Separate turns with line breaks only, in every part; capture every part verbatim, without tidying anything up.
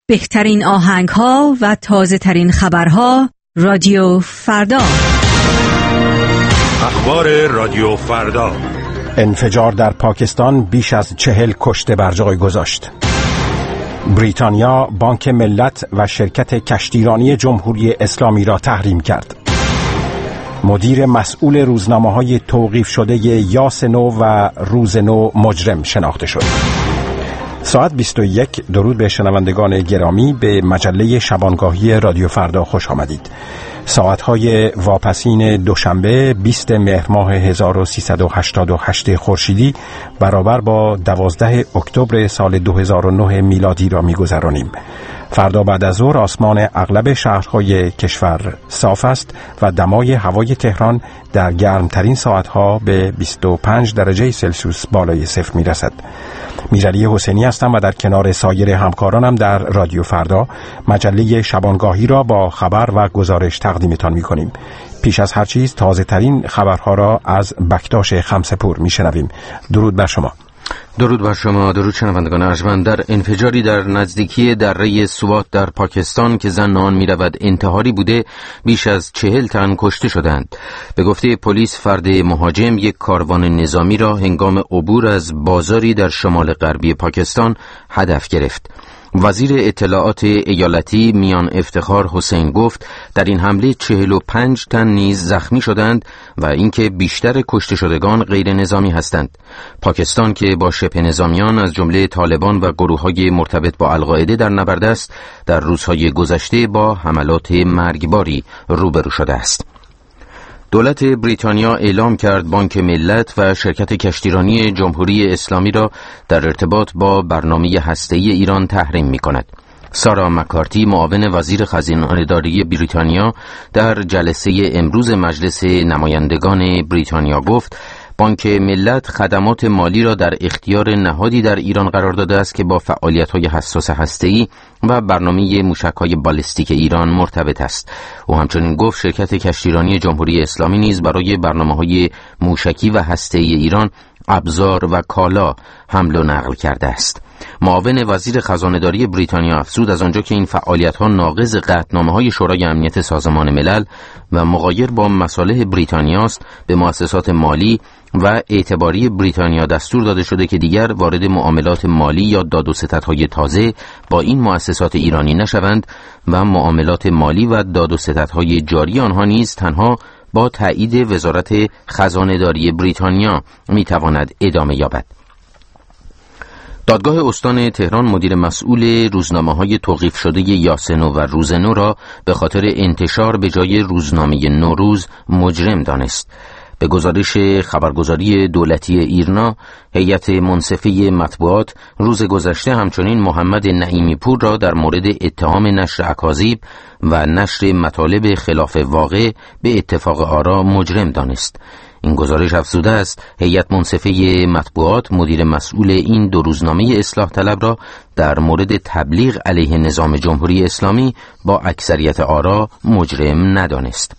بهترین آهنگ ها و تازه ترین خبرها رادیو فردا.
اخبار رادیو فردا.
انفجار در پاکستان بیش از چهل کشته بر جای گذاشت. بریتانیا بانک ملت و شرکت کشتیرانی جمهوری اسلامی را تحریم کرد. مدیر مسئول روزنامه‌های توقیف شده یاس نو و روز نو مجرم شناخته شد. ساعت بیست و یک. درود به شنوندگان گرامی، به مجله شبانگاهی رادیو فردا خوش آمدید. ساعتهای واپسین دوشنبه بیست مهر ماه هزار و سیصد و هشتاد و هشت خورشیدی برابر با دوازده اکتبر سال دو هزار و نه میلادی را می‌گذرانیم. فردا بعد از ظهر آسمان اغلب شهرهای کشور صاف است و دمای هوای تهران در گرمترین ساعتها به بیست و پنج درجه سلسیوس بالای صفر میرسد. میرعلی حسینی هستم و در کنار سایر همکارانم در رادیو فردا مجله شبانگاهی را با خبر و گزارش تقدیمتان میکنیم. پیش از هر چیز تازه ترین خبرها را از بکتاش خمسه‌پور میشنویم. درود بر شما.
درود بر شما. درود شنوندگان ارجمند. در انفجاری در نزدیکی دره سوات در پاکستان که زن آن می رود انتحاری بوده، بیش از چهل تن کشته شدند. به گفته پلیس، فرد مهاجم یک کاروان نظامی را هنگام عبور از بازاری در شمال غربی پاکستان هدف گرفت. وزیر اطلاعات ایالتی میان افتخار حسین گفت در این حمله چهل و پنج تن نیز زخمی شدند و اینکه بیشتر کشته شدگان غیر نظامی هستند. پاکستان که با شبه نظامیان از جمله طالبان و گروه‌های مرتبط با القاعده در نبرد است، در روزهای گذشته با حملات مرگباری روبرو شده است. دولت بریتانیا اعلام کرد بانک ملت و شرکت کشتیرانی جمهوری اسلامی را در ارتباط با برنامه هسته‌ای ایران تحریم می‌کند. سارا مکارتی، معاون وزیر خزانه‌داری بریتانیا، در جلسه امروز مجلس نمایندگان بریتانیا گفت بانک ملت خدمات مالی را در اختیار نهادی در ایران قرار داده است که با فعالیت‌های حساس هسته‌ای و برنامه موشک‌های بالستیک ایران مرتبط است. او همچنین گفت شرکت کشتیرانی جمهوری اسلامی نیز برای برنامه‌های موشکی و هسته‌ای ایران ابزار و کالا حمل و نقل کرده است. معاون وزیر خزانه‌داری بریتانیا افزود از آنجا که این فعالیت‌ها ناقض قطعنامه‌های شورای امنیت سازمان ملل و مغایر با مصالح بریتانیا است، به مؤسسات مالی و اعتباری بریتانیا دستور داده شده که دیگر وارد معاملات مالی یا داد و ستدهای تازه با این مؤسسات ایرانی نشوند و معاملات مالی و داد و ستدهای جاری آنها نیز تنها با تایید وزارت خزانه‌داری بریتانیا میتواند ادامه یابد. دادگاه استان تهران مدیر مسئول روزنامه‌های توقیف شده یاس نو و روز نو را به خاطر انتشار به جای روزنامه نوروز مجرم دانست. به گزارش خبرگزاری دولتی ایرنا، هیئت منصفه مطبوعات روز گذشته همچنین محمد نعیمی پور را در مورد اتهام نشر اکاذیب و نشر مطالب خلاف واقع به اتفاق آرا مجرم دانست. این گزارش افزوده است هیئت منصفه مطبوعات مدیر مسئول این دو روزنامه اصلاح طلب را در مورد تبلیغ علیه نظام جمهوری اسلامی با اکثریت آرا مجرم ندانست.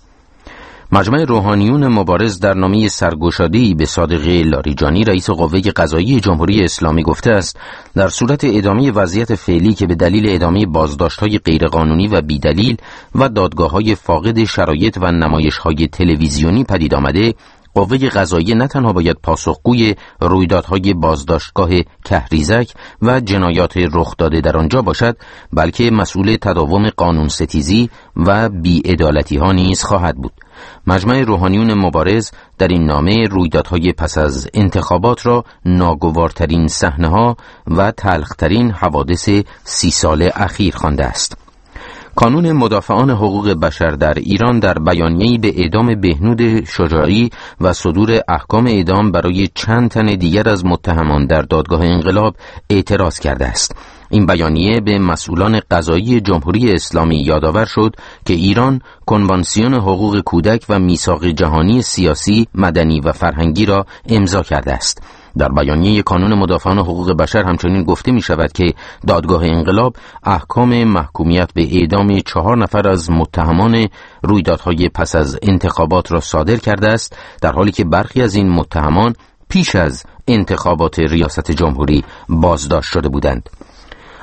مجمع روحانیون مبارز در نامه سرگشاده‌ای به صادق لاریجانی رئیس قوه قضاییه جمهوری اسلامی گفته است در صورت ادامه وضعیت فعلی که به دلیل ادامه بازداشت‌های غیرقانونی و بی‌دلیل و دادگاه‌های فاقد شرایط و نمایش‌های تلویزیونی پدید آمده، قوه قضاییه نه تنها باید پاسخگوی رویدادهای بازداشتگاه کهریزک و جنایات رخ داده در آنجا باشد، بلکه مسئول تداوم قانون ستیزی و بی‌عدالتی‌ها نیز خواهد بود. مجمع روحانیون مبارز در این نامه رویدادهای پس از انتخابات را ناگوارترین صحنه‌ها و تلخ‌ترین حوادث سی سال اخیر خوانده است. کانون مدافعان حقوق بشر در ایران در بیانیه‌ای به اعدام بهنود شجاعی و صدور احکام اعدام برای چند تن دیگر از متهمان در دادگاه انقلاب اعتراض کرده است. این بیانیه به مسئولان قضایی جمهوری اسلامی یادآور شد که ایران کنوانسیون حقوق کودک و میثاق جهانی سیاسی، مدنی و فرهنگی را امضا کرده است. در بیانیه کانون مدافعان حقوق بشر همچنین گفته می شود که دادگاه انقلاب احکام محکومیت به اعدام چهار نفر از متهمان رویدادهای پس از انتخابات را صادر کرده است، در حالی که برخی از این متهمان پیش از انتخابات ریاست جمهوری بازداشت شده بودند.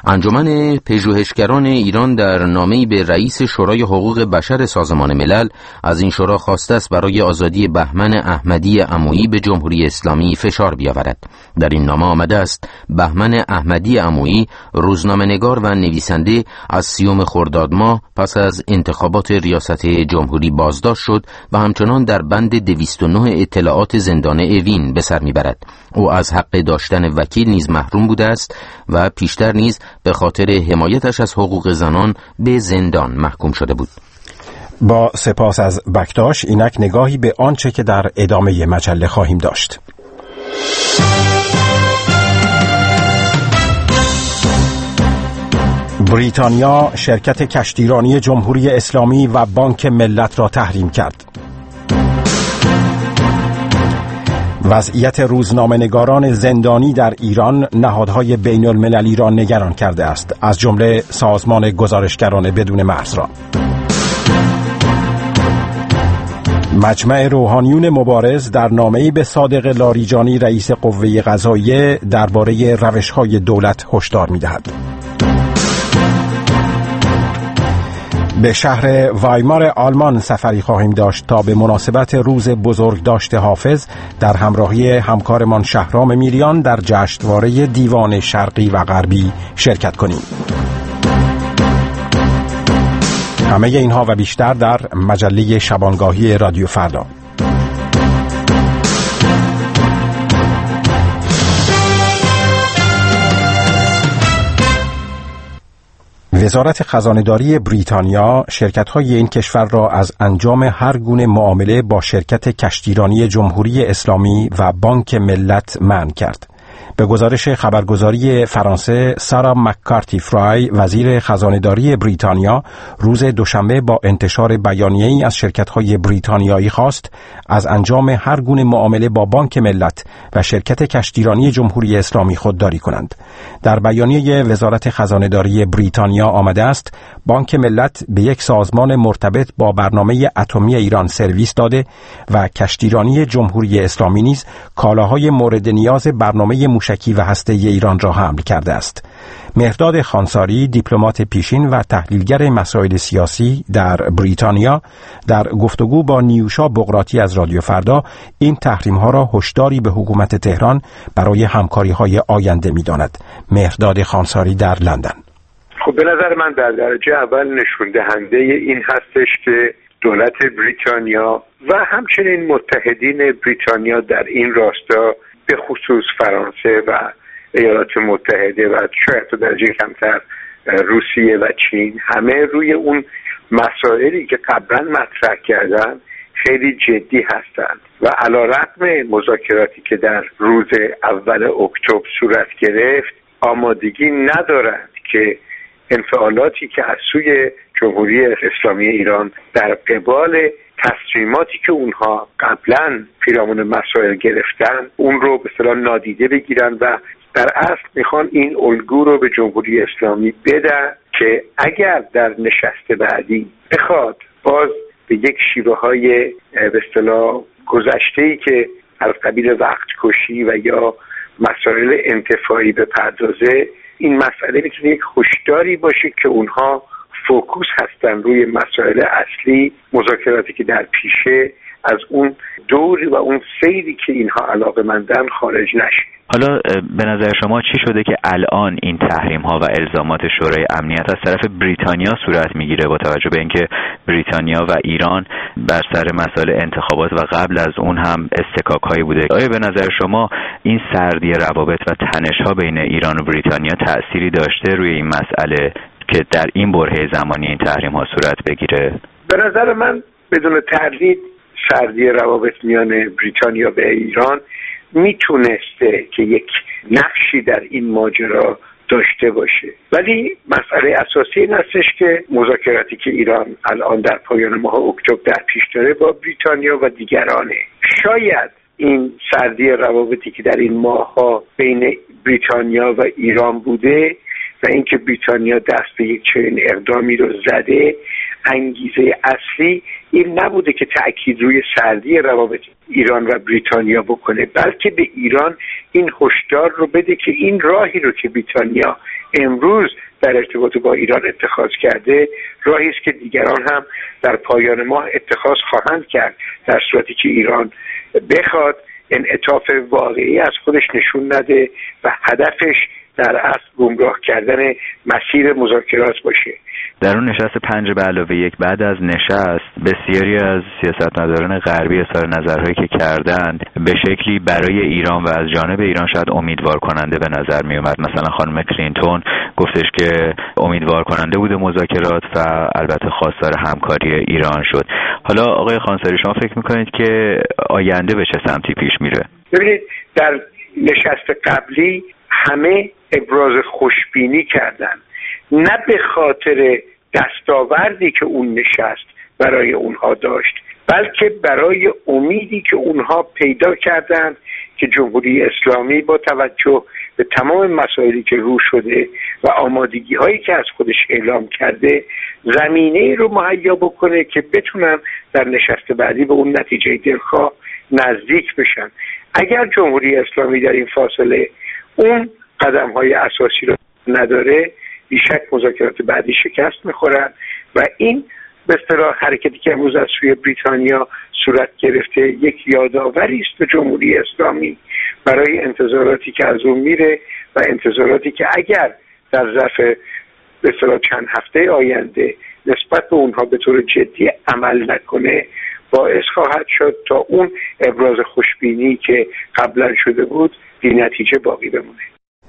انجمن پژوهشگران ایران در نامه‌ای به رئیس شورای حقوق بشر سازمان ملل از این شورا خواسته است برای آزادی بهمن احمدی عمویی به جمهوری اسلامی فشار بیاورد. در این نامه آمده است بهمن احمدی عمویی روزنامه‌نگار و نویسنده از سیوم خرداد ماه پس از انتخابات ریاست جمهوری بازداشت شد و همچنان در بند دویست و نه اطلاعات زندان اوین به سر میبرد. او از حق داشتن وکیل نیز محروم بوده است و پیشتر نیز به خاطر حمایتش از حقوق زنان به زندان محکوم شده بود.
با سپاس از بکتاش، اینک نگاهی به آنچه که در ادامه مجله خواهیم داشت. بریتانیا شرکت کشتیرانی جمهوری اسلامی و بانک ملت را تحریم کرد. وضعیت روزنامه‌نگاران زندانی در ایران نهادهای بین المللی را نگران کرده است، از جمله سازمان گزارشگران بدون مرز را. مجمع روحانیون مبارز در نامه‌ای به صادق لاریجانی رئیس قوه قضاییه درباره روش‌های دولت هشدار می‌دهد. به شهر وایمار آلمان سفری خواهیم داشت تا به مناسبت روز بزرگداشت حافظ در همراهی همکارمان شهرام میریان در جشنواره دیوان شرقی و غربی شرکت کنیم. همه اینها و بیشتر در مجله شبانگاهی رادیو فردا. وزارت خزانه‌داری بریتانیا شرکت‌های این کشور را از انجام هر گونه معامله با شرکت کشتیرانی جمهوری اسلامی و بانک ملت منع کرد. به گزارش خبرگزاری فرانسه، سارا مککارتی فرای، وزیر خزانه‌داری بریتانیا، روز دوشنبه با انتشار بیانیه‌ای از شرکت‌های بریتانیایی خواست از انجام هر گونه معامله با بانک ملت و شرکت کشتیرانی جمهوری اسلامی خودداری کنند. در بیانیه وزارت خزانه‌داری بریتانیا آمده است بانک ملت به یک سازمان مرتبط با برنامه اتمی ایران سرویس داده و کشتیرانی جمهوری اسلامی نیز کالاهای مورد نیاز برنامه موشکی و هسته‌ای ایران را حمل کرده است. مهرداد خانساری، دیپلمات پیشین و تحلیلگر مسائل سیاسی در بریتانیا، در گفتگو با نیوشا بقراتی از رادیو فردا این تحریم‌ها را هشداری به حکومت تهران برای همکاری‌های آینده می‌داند. مهرداد خانساری در لندن:
خب به نظر من در درجه اول نشون دهنده این هستش که دولت بریتانیا و همچنین متحدین بریتانیا در این راستا به خصوص فرانسه و ایالات متحده و شاید تا درجه کمتر روسیه و چین همه روی اون مسائلی که قبلا مطرح کردن خیلی جدی هستند و علیرغم مذاکراتی که در روز اول اکتبر صورت گرفت آمادگی ندارند که انفعالاتی که از سوی جمهوری اسلامی ایران در قبال تصمیماتی که اونها قبلا پیرامون مسائل گرفتن اون رو به اصطلاح نادیده بگیرن و در اصل میخوان این الگو رو به جمهوری اسلامی بدن که اگر در نشست بعدی بخواد باز به یک شیوه های به اصطلاح گذشته‌ای که از قبیل وقت کشی و یا مسائل انتفاعی بپردازه، این مسئله میتونه یک هشداری باشه که اونها فوکوس هستن روی مسائل اصلی، مذاکراتی که در پیشه از اون دوری و اون سیری که اینها علاقه‌مندن خارج نشه.
حالا به نظر شما چی شده که الان این تحریم ها و الزامات شورای امنیت از طرف بریتانیا صورت میگیره با توجه به اینکه بریتانیا و ایران بر سر مسائل انتخابات و قبل از اون هم استکاک هایی بوده؟ آیا به نظر شما این سردی روابط و تنش ها بین ایران و بریتانیا تأثیری داشته روی این مسئله که در این برهه زمانی این تحریم ها صورت بگیره؟
به نظر من بدون تردید سردی روابط میان بریتانیا و ایران میتونسته که یک نقشی در این ماجرا داشته باشه، ولی مسئله اساسی این هستش که مذاکراتی که ایران الان در پایان ماه اکتبر در پیش داره با بریتانیا و دیگرانه، شاید این سردی روابطی که در این ماه‌ها بین بریتانیا و ایران بوده و اینکه بریتانیا دست به یک چنین اقدامی رو زده انگیزه اصلی این نبوده که تأکید روی سردی روابط ایران و بریتانیا بکنه، بلکه به ایران این هشدار رو بده که این راهی رو که بریتانیا امروز در ارتباط با ایران اتخاذ کرده راهی است که دیگران هم در پایان ماه اتخاذ خواهند کرد، در صورتی که ایران بخواد انعطاف واقعی از خودش نشون نده و هدفش در اصل گمراه کردن مسیر مذاکرات باشه.
در اون نشست پنج به علاوه یک بعد از نشست بسیاری از سیاستمداران غربی اظهار نظرهایی که کردند به شکلی برای ایران و از جانب ایران شاید امیدوار کننده به نظر می اومد. مثلا خانم کلینتون گفتش که امیدوار کننده بوده مذاکرات و البته خواستار همکاری ایران شد. حالا آقای خانساری شما فکر میکنید که آینده به چه سمتی پیش میره؟
ببینید در نشست قبلی همه ابراز خوشبینی کردند، نه به خاطر دستاوردی که اون نشست برای اونها داشت، بلکه برای امیدی که اونها پیدا کردند که جمهوری اسلامی با توجه به تمام مسائلی که رو شده و آمادگی هایی که از خودش اعلام کرده زمینه رو مهیا بکنه که بتونن در نشست بعدی به اون نتیجه دلخواه نزدیک بشن. اگر جمهوری اسلامی در این فاصله اون قدم های اساسی رو نداره، بیشک مذاکرات بعدی شکست میخورن و این به اصطلاح حرکتی که امروز از سوی بریتانیا صورت گرفته یک یادآوری است به جمهوری اسلامی برای انتظاراتی که از اون میره و انتظاراتی که اگر در ظرف به اصطلاح چند هفته آینده نسبت به اونها به طور جدی عمل نکنه باعث خواهد شد تا اون ابراز خوشبینی که قبلا شده بود بی نتیجه باقی بمونه.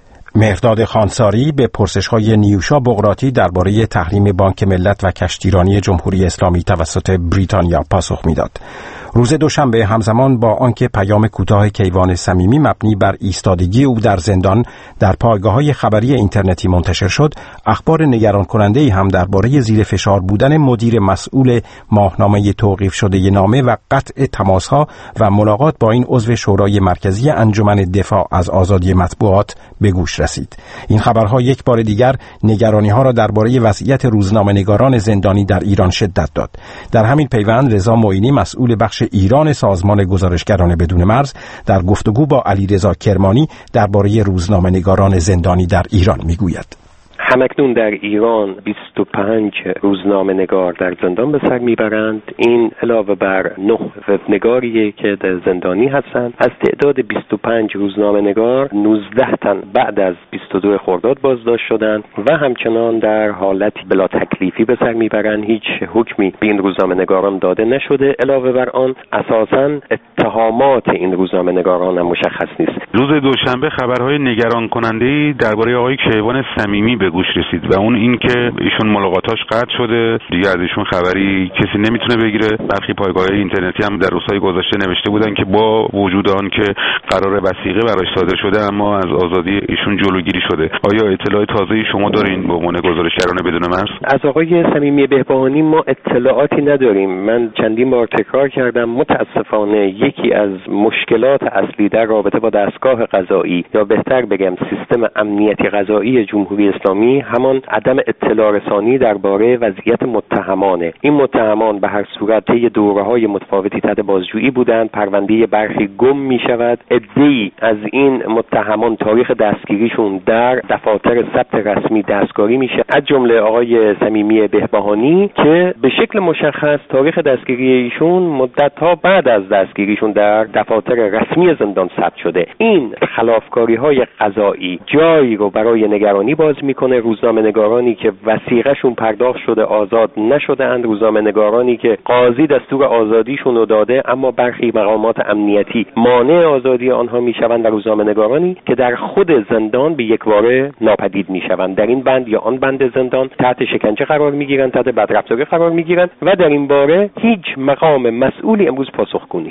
مهرداد خانساری به پرسش‌های نیوشا بغراتی درباره تحریم بانک ملت و کشتیرانی جمهوری اسلامی توسط بریتانیا پاسخ می‌داد. روز دوشنبه همزمان با آنکه پیام کوتاه کیوان صمیمی مبنی بر ایستادگی او در زندان در پایگاه‌های خبری اینترنتی منتشر شد، اخبار نگران کننده‌ای هم درباره زیر فشار بودن مدیر مسئول ماهنامه توقیف شده نامه و قطع تماس‌ها و ملاقات با این عضو شورای مرکزی انجمن دفاع از آزادی مطبوعات به گوش رسید. این خبرها یک بار دیگر نگرانی‌ها را درباره وضعیت روزنامه‌نگاران زندانی در ایران شدت داد. در همین پیوند رضا معینی مسئول بخش ایران سازمان گزارشگران بدون مرز در گفتگو با علیرضا کرمانی درباره روزنامه‌نگاران زندانی در ایران میگوید:
همکنون در ایران بیست و پنج روزنامه‌نگار در زندان به سر میبرند. این علاوه بر نه وبنگاریه که در زندانی هستند. از تعداد بیست و پنج روزنامه‌نگار نوزده تن بعد از بیست و دو خرداد بازداشت شدند و همچنان در حالتی بلا تکلیفی به سر میبرند. هیچ حکمی به این روزنامه‌نگاران داده نشده. علاوه بر آن اساساً اتهامات این روزنامه‌نگاران هم مشخص نیست.
روز دوشنبه خبرهای نگران کننده‌ای درباره آقای کیوان صمیمی به گوش رسید و اون این که ایشون ملاقاتاش قطع شده، دیگه از ایشون خبری کسی نمیتونه بگیره. برخی پایگاه‌های اینترنتی هم در روزهای گذشته نوشته بودن که با وجود آن که قرار وثیقه براش صادر شده اما از آزادی ایشون جلوگیری شده. آیا اطلاع تازه‌ای شما دارین به عنوان گزارشگران بدون مرز؟
از آقای صمیمی بهبهانی ما اطلاعاتی نداریم. من چندین بار تکرار کردم متاسفانه یکی از مشکلات اصلی در رابطه با دستگاه قضایی یا بهتر بگم سیستم امنیتی قضایی جمهوری اسلامی همان عدم اطلاع رسانی درباره وضعیت متهمانه. این متهمان به هر صورت طی دوره‌های متفاوتی تحت بازجویی بودند. پرونده برخی گم می‌شود. عده‌ای از این متهمان تاریخ دستگیریشون در دفاتر ثبت رسمی دستکاری میشه، از جمله آقای صمیمی بهبهانی که به شکل مشخص تاریخ دستگیری ایشون مدت‌ها بعد از دستگیریشون در دفاتر رسمی زندان ثبت شده. این خلافکاری‌های قضایی جایی رو برای نگرانی باز میکنه. روزنامه‌نگارانی که وثیقه‌شون پرداخت شده آزاد نشده‌اند، روزنامه‌نگارانی که قاضی دستور آزادیشون رو داده اما برخی مقامات امنیتی مانع آزادی آنها میشوند، و روزنامه‌نگارانی که در خود زندان به یکباره ناپدید میشوند، در این بند یا آن بند زندان تحت شکنجه قرار میگیرند، تحت بدرفتاری قرار میگیرند و در این باره هیچ مقام مسئولی امروز پاسخگو نیست.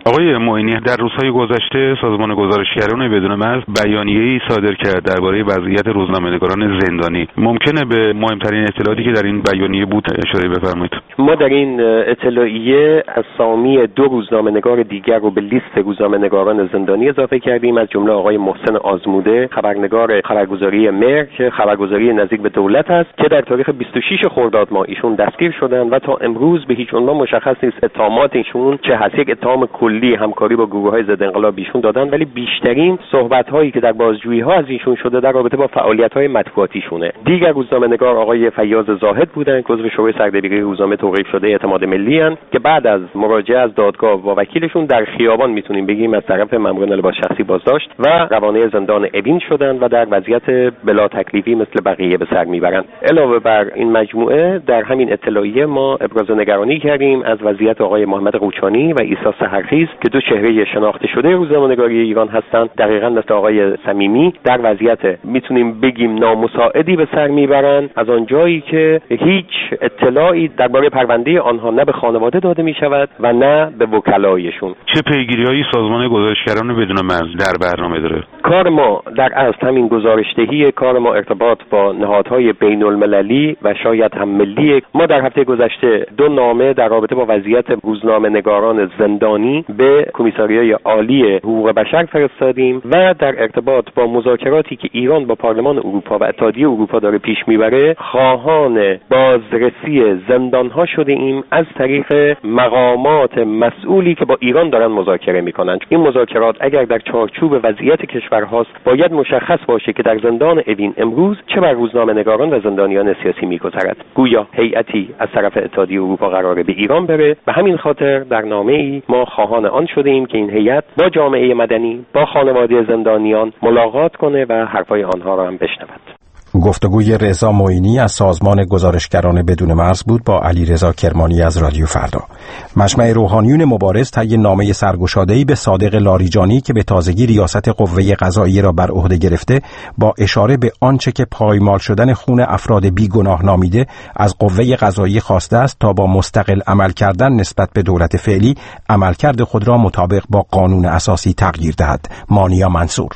آقای معینی، در روزهای گذشته سازمان گزارشگران بدون مرز بیانیه‌ای صادر کرد درباره وضعیت روزنامه‌نگاران زندانی. ممکنه به مهمترین اطلاعاتی که در این بیانیه بود اشاره بفرمایید؟
ما در این اطلاعیه اسامی دو روزنامه‌نگار دیگر رو به لیست روزنامه‌نگاران زندانی اضافه کردیم، از جمله آقای محسن آزموده، خبرنگار خبرگزاری مرک، خبرگزاری نزدیک به دولت است که در تاریخ بیست و شش خرداد ماه ایشون دستگیر شدند و تا امروز به هیچ عنوان مشخص نیست اتهامات ایشون چه هست. یک اتهام کلی همکاری با گروه‌های ضد انقلاب ایشون دادن، ولی بیشترین صحبت‌هایی که در بازجویی‌ها از ایشون شده در رابطه با فعالیت‌های مطبوعاتیشونه. دیگر روزنامه‌نگار آقای فیاض زاهد بودند، عضو شورای سردبیری روزنامه توقیف شده اعتماد ملی اند که بعد از مراجعه از دادگاه با وکیلشون در خیابان میتونیم بگیم از طرف مأموران لباس شخصی بازداشت و روانه زندان اوین شدند و در وضعیت بلا تکلیفی مثل بقیه به سر میبرند. علاوه بر این مجموعه در همین اطلاعیه ما ابراز نگرانی کردیم از وضعیت آقای محمد قوچانی و عیسی سحرخیز که دو چهره شناخته شده روزنامه‌نگاری ایران هستند، دقیقاً مثل آقای صمیمی در وضعیت میتونیم بگیم نامساعدی به سر میبرند، از آنجایی که هیچ اطلاعی درباره پرونده آنها نه به خانواده داده میشود و نه به وکلایشون.
چه پیگیری‌هایی سازمان گزارشگران بدون مرز در برنامه داره؟
کار ما در اصل همین گزارشدهی، کار ما ارتباط با نهادهای بین‌المللی و شاید هم ملی. ما در هفته گذشته دو نامه در رابطه با وضعیت روزنامه‌نگاران زندانی به کمیساریای عالی حقوق بشر فرستادیم و در ارتباط با مذاکراتی که ایران با پارلمان اروپا و اتحادیه اروپا داره پیش میبره خواهان بازرسی زندانها شده ایم از طریق مقامات مسئولی که با ایران دارن مذاکره میکنن. این مذاکرات اگر در چارچوب وضعیت کشورهاست باید مشخص باشه که در زندان اوین امروز چه بر روزنامه‌نگاران و زندانیان سیاسی میگذرد. گویا هیئتی از طرف اتحادیه اروپا قراره به ایران بره. به همین خاطر در نامه‌ای ما خواهان آن شده ایم که این هیئت با جامعه مدنی، با خانواده زندانیان ملاقات کنه و حرفای آنها را هم بشنود.
گفتگوی رضا معینی از سازمان گزارشگران بدون مرز بود با علیرضا کرمانی از رادیو فردا. مجمع روحانیون مبارز طی نامه سرگشاده‌ای به صادق لاریجانی که به تازگی ریاست قوه قضاییه را بر عهده گرفته با اشاره به آنچه که پایمال شدن خون افراد بیگناه نامیده از قوه قضاییه خواسته است تا با مستقل عمل کردن نسبت به دولت فعلی عملکرد خود را مطابق با قانون اساسی تغییر دهد. مانیا منصور.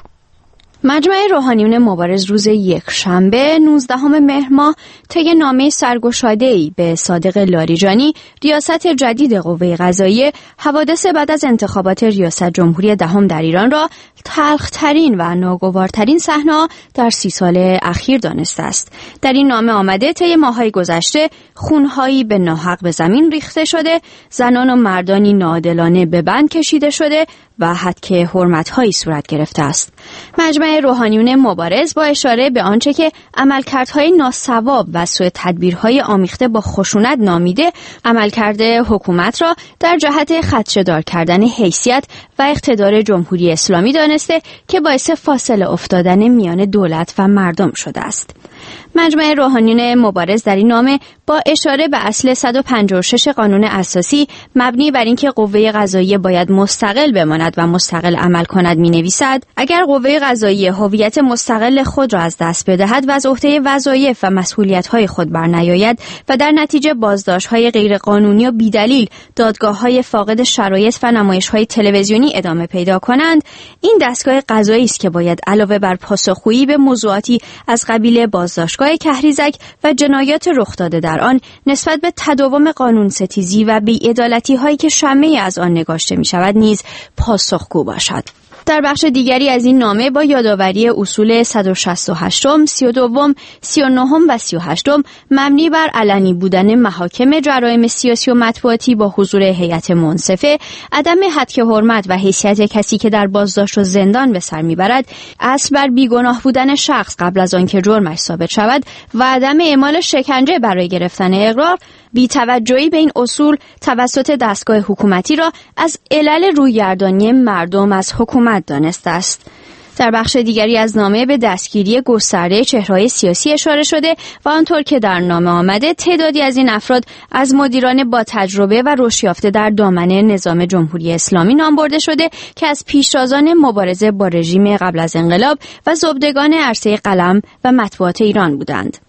مجمع روحانیون مبارز روز یکشنبه نوزدهم مهر ماه طی نامه سرگشاده‌ای به صادق لاریجانی ریاست جدید قوه قضاییه حوادث بعد از انتخابات ریاست جمهوری دهم در ایران را تلخ‌ترین و ناگوارترین صحنه در سی سال اخیر دانسته است. در این نامه آمده طی ماه‌های گذشته خونهایی به ناحق به زمین ریخته شده، زنان و مردانی ناعادلانه به بند کشیده شده و حتک حرمت‌هایی صورت گرفته است. مجمع روحانیون مبارز با اشاره به آنچه که عملکردهای ناصواب و سوء تدبیرهای آمیخته با خشونت نامیده، عملکرد حکومت را در جهت خدشه‌دار کردن حیثیت و اقتدار جمهوری اسلامی دانسته که باعث فاصله افتادن میان دولت و مردم شده است. مجمع روحانیون مبارز در این نامه با اشاره به اصل صد و پنجاه و شش قانون اساسی مبنی بر اینکه قوه قضاییه باید مستقل بماند و مستقل عمل کند می‌نویسد: اگر قوه قضاییه هویت مستقل خود را از دست بدهد و از عهده وظایف و مسئولیت‌های خود برنیاید و در نتیجه بازداشت‌های غیرقانونی و بی‌دلیل دادگاه‌های فاقد شرایط و نمایش‌های تلویزیونی ادامه پیدا کنند، این دستگاه قضایی است که باید علاوه بر پاسخگویی به موضوعاتی از قبیل بازداشتگاه کهریزک و جنایات رخ داده در آن نسبت به تداوم قانون ستیزی و بی‌عدالتی هایی که شمه از آن نگاشته می شود نیز پاسخگو باشد. در بخش دیگری از این نامه با یادآوری اصول صد و شصت و هشت، سی و دو، سی و نه و سی و هشت مبنی بر علنی بودن محاکم جرایم سیاسی و مطبوعاتی با حضور هیئت منصفه، عدم حتک حرمت و حیثیت کسی که در بازداشت و زندان به سر میبرد، اصل بر بیگناه بودن شخص قبل از آنکه جرمش ثابت شود و عدم اعمال شکنجه برای گرفتن اقرار، بی‌توجهی به این اصول توسط دستگاه حکومتی را از علل رویگردانی مردم از حکومت دانسته است. در بخش دیگری از نامه به دستگیری گسترده چهره‌های سیاسی اشاره شده و آنطور که در نامه آمده تعدادی از این افراد از مدیران با تجربه و رشد یافته در دامنه نظام جمهوری اسلامی نام برده شده که از پیشتازان مبارزه با رژیم قبل از انقلاب و زبدگان عرصه قلم و مطبوعات ایران بودند.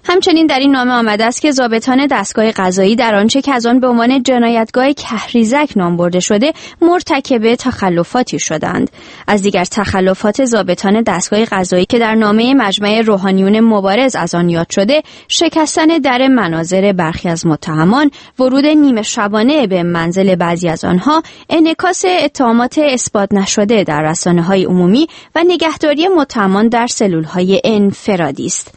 همچنین در این نامه آمده است که ضابطان دستگاه قضایی در آنچه که از آن به عنوان جنایتگاه کهریزک نام برده شده مرتکب تخلفاتی شدند. از دیگر تخلفات ضابطان دستگاه قضایی که در نامه مجمع روحانیون مبارز از آن یاد شده، شکستن در مناظر برخی از متهمان، ورود نیمه شبانه به منزل بعضی از آنها، انعکاس اتهامات اثبات نشده در رسانه‌های عمومی و نگهداری متهمان در سلول‌های انفرادی است.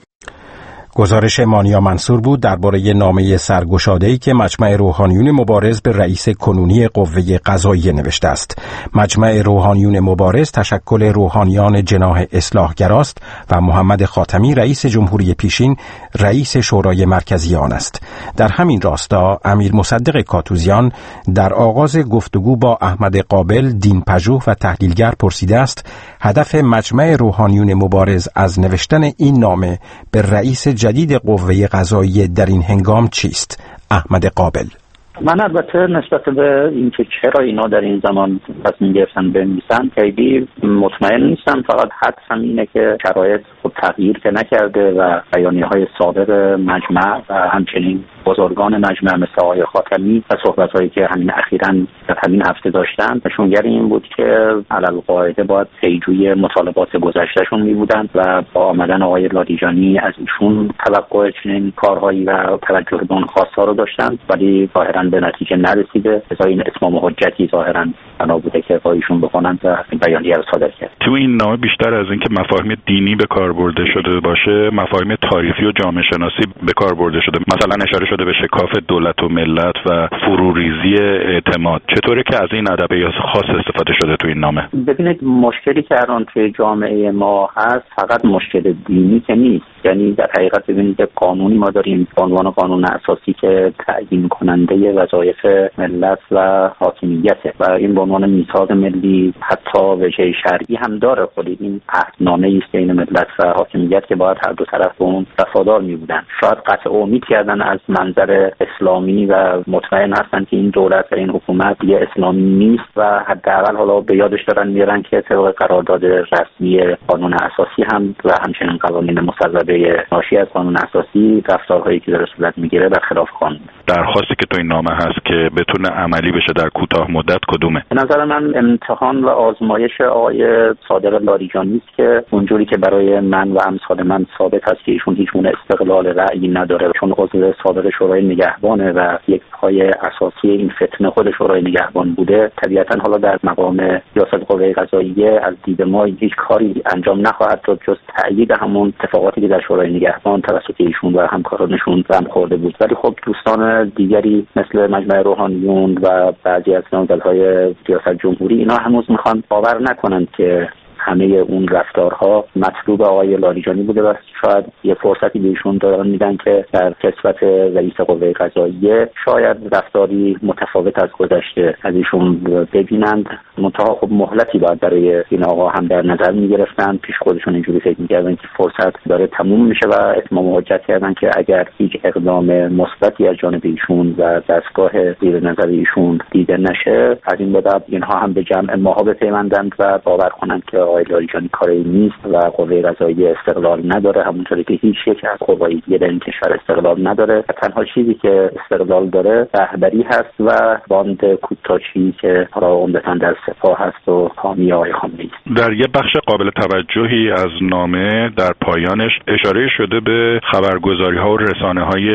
گزارش مانیا منصور بود درباره نامه سرگشاده‌ای که مجمع روحانیون مبارز به رئیس کنونی قوه قضاییه نوشته است. مجمع روحانیون مبارز تشکل روحانیان جناح اصلاحگراست و محمد خاتمی رئیس جمهوری پیشین رئیس شورای مرکزی آن است. در همین راستا امیر مصدق کاتوزیان در آغاز گفتگو با احمد قابل دینپژوه و تحلیلگر پرسیده است هدف مجمع روحانیون مبارز از نوشتن این نامه به رئیس جدید قوه قضاییه در این هنگام چیست؟ احمد قابل:
من البته نسبت به اینکه چرا اینا در این زمان تصمیم گرفتن بنویسن خیلی مطمئن نیستم، فقط حدسم اینه که شرایط خود تغییر که نکرده و بیانیه‌های صادر مجمع و همچنین بزرگان مجمع مثل آقای خاتمی و صحبت‌هایی که همین اخیراً در همین هفته داشتن نشونگر این بود که علالقاعده باید پیجوی مطالبات گذشتهشون می بودن و با آمدن آقای لاریجانی از ایشون توقع چنین کارهایی و توجه به اون خواست‌ها رو داشتن، ولی ظاهراً به نتیجه نرسیده. لذا این اتمام حجتی ظاهراً بنا بوده که با ایشون بکنن و بیانیه رو صادر کرد.
تو این نامه بیشتر از اینکه مفاهیم دینی به کار برده شده باشه، مفاهیم تاریخی و جامعه شناسی به کار برده شده. مثلا اشاره شده به شکاف دولت و ملت و فروریزی اعتماد. چطوره که از این ادبیات خاص استفاده شده تو این نامه؟
ببینید، مشکلی که الان توی جامعه ما هست فقط مشکل دینی که نیست. یعنی در حقیقت ببینید قانونی ما داریم به عنوان قانون اساسی که تعیین کننده وظایف ملت و حاکمیت و این به عنوان میثاق ملی حتی وجه شرعی هم داره. خودی این عهدنامه‌ای است بین ملت و حاکمیت که باید هر دو طرف به اون وفادار می بودن. شاید قطع امید کردن از منظر اسلامی و مطمئن هستن که این دولت و این حکومت دیگه اسلامی نیست و حداقل حالا به یادش دارن میارن که طبق قرارداد رسمی قانون اساسی هم و همچنین قوانین مصوبه ناشی از قانون اساسی رفتارهایی که داره صورت میگیره برخلاف قانون.
درخواستی که تو این نامه هست که بتونه عملی بشه در کوتاه مدت کدومه؟
به نظر من امتحان و آزمایش آقای صادق لاریجانی است که اونجوری که برای من و امثال من ثابت است که ایشون هیچ گونه استقلال رأیی نداره، چون عضو سابق شورای نگهبانه و یک پای اساسی این فتنه خود شورای نگهبان بوده. طبیعتا حالا در مقام ریاست قوه قضاییه از دید ما هیچ کاری انجام نخواهد داد جز تأیید همون اتفاقاتی که در شورای نگهبان توسط ایشون و همکارانشون رم خورده بود. ولی خب دوستان دیگری مثل مجمع روحانیون و بعضی از نهادهای ریاست جمهوری اینا هنوز میخوان باور نکنند که همه اون رفتارها مطلوب آقای لاریجانی بوده و شاید یه فرصتی بهشون دارن میدن که در کسوت رئیس قوه قضاییه شاید رفتاری متفاوت از گذشته از ایشون ببینند. منتها خب مهلتی باید برای این آقا هم در نظر میگرفتن. پیش خودشون اینجوری فکر میکردن که فرصت داره تموم میشه و اتمام حجت کردن که اگر هیچ اقدام مثبتی از جانب ایشون و دستگاه زیر نظر ایشون دیده نشه، از این بعد اینها هم به جمع ماها بپیوندند و باور کنند که آقای لاریجانی کاری نیست و قوه قضاییه استقلال نداره، همونطوری که هیچ یک از قوای دیگه در این کشور استقلال نداره و تنها چیزی که استقلال داره رهبری هست و باند کوتاچی که حالا عمدتاً در سپاه هست و حامی آقای خامنه‌ای.
در یه بخش قابل توجهی از نامه در پایانش اشاره شده به خبرگزاری‌ها و رسانه‌های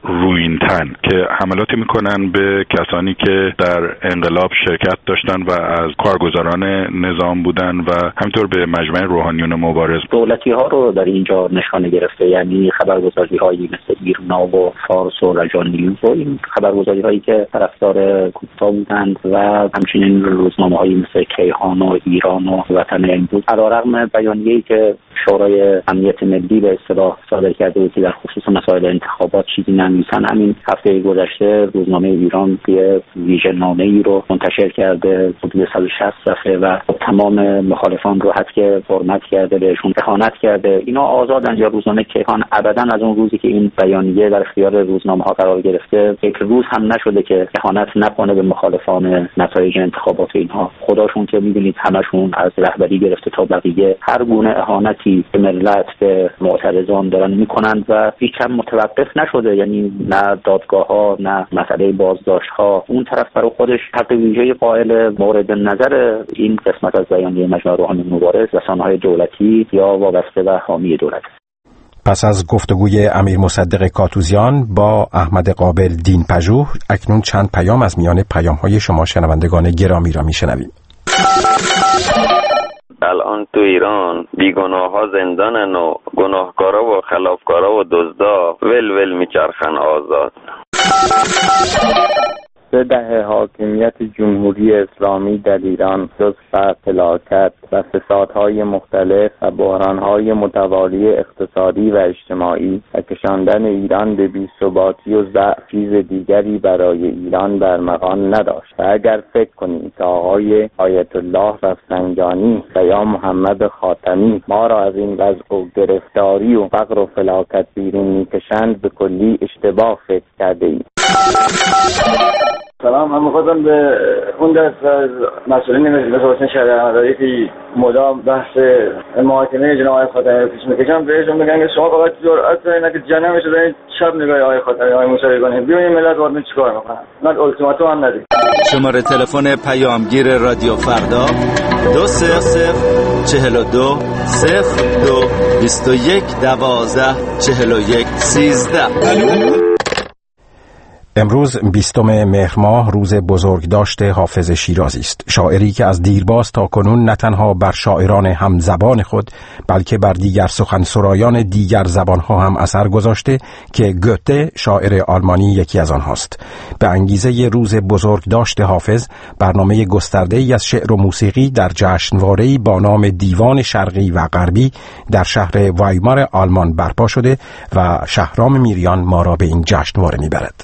رویینتن که حملاتی میکنن به کسانی که در انقلاب شرکت داشتن و از کارگزاران نظام بودن و همینطور به مجمع روحانیون مبارز.
دولتی ها رو در اینجا نشانه گرفته، یعنی خبرگزاری هایی مثل ایرنا و فارس و رجا نیوز و این خبرگزاری هایی که طرفدار کوتا بودند و همچنین روزنامه هایی مثل کیهان و ایران و وطن امروز علیرغم بیانیه‌ای که شورای امنیت ملی به اصطلاح صادر کرده بود که در خصوص مسائل انتخابات چیزی ننویسن، همین هفته گذشته روزنامه ایران یه ویژه‌نامه‌ای رو منتشر کرده حدود صد و شصت صفحه و تمام مخالفان رو هست که حرمت کرده، بهشون اهانت کرده. اینا آزادن یا روزنامه کیهان ابدا از اون روزی که این بیانیه در اختیار روزنامه ها قرار گرفته یک روز هم نشده که اهانت نکنه به مخالفان نتایج انتخابات اینها. خداشون که میدونید همشون از رهبری گرفته تا بقیه هر گونه اهانتی به ملت به معترضان دارن میکنن و هیچ هم متوقف نشده. یعنی نه دادگاه ها نه مسئله بازداشت ها. اون طرف برای خودش حق ویژه قائل مورد نظر این قسمت از بیانیه مجمع روحانی مبارز رسانه‌های دولتی یا وابسته و حامی دولت.
پس از گفتگوی امیر مصدق کاتوزیان با احمد قابل دین پژوه، اکنون چند پیام از میان پیام‌های شما شنوندگان گرامی را میشنویم.
الان تو ایران بیگناه ها زندانن و گناهکارا و خلافکارا و دزدا ول ول میچرخن آزاد.
سه دهه حاکمیت جمهوری اسلامی در ایران جز فلاکت و فسادهای مختلف و بحرانهای متوالی اقتصادی و اجتماعی و کشاندن ایران به بی‌ثباتی و ضعف چیز دیگری برای ایران برمغان نداشت. و اگر فکر کنید که آقای آیت الله رفسنجانی و یا محمد خاتمی ما را از این وضع و گرفتاری و فقر و فلاکت بیرون میکشند، به کلی اشتباه فکر کرده اید.
سلام، من می‌خواستم به اون دست از مسئولین مجلس حسین شهریه مداری که مدام بحث محاکمه جناب آقای خاتمی رو پیش می‌کشن بهشون بگن که شما فقط جرأت دارین که جنمش رو برید شب نگاه آقای خاتمی آقای موسوی کنید، ببینید ملت وارد چیکار می‌کنن. من التیماتوم هم ندید.
شماره تلفن پیامگیر رادیو فردا دو صفر صفر چهل و دو صفر دو بیست و یک دوازده چهل و یک سیزده.
امروز بیستم مهر ماه روز بزرگداشت حافظ شیرازی است. شاعری که از دیرباز تا کنون نه تنها بر شاعران همزبان خود بلکه بر دیگر سخنسرایان دیگر زبانها هم اثر گذاشته که گوته شاعر آلمانی یکی از آنهاست. به انگیزه روز بزرگداشت حافظ برنامه گسترده‌ای از شعر و موسیقی در جشنواره‌ای با نام دیوان شرقی و غربی در شهر وایمار آلمان برپا شده و شهرام میریان ما را به این جشنواره میبرد.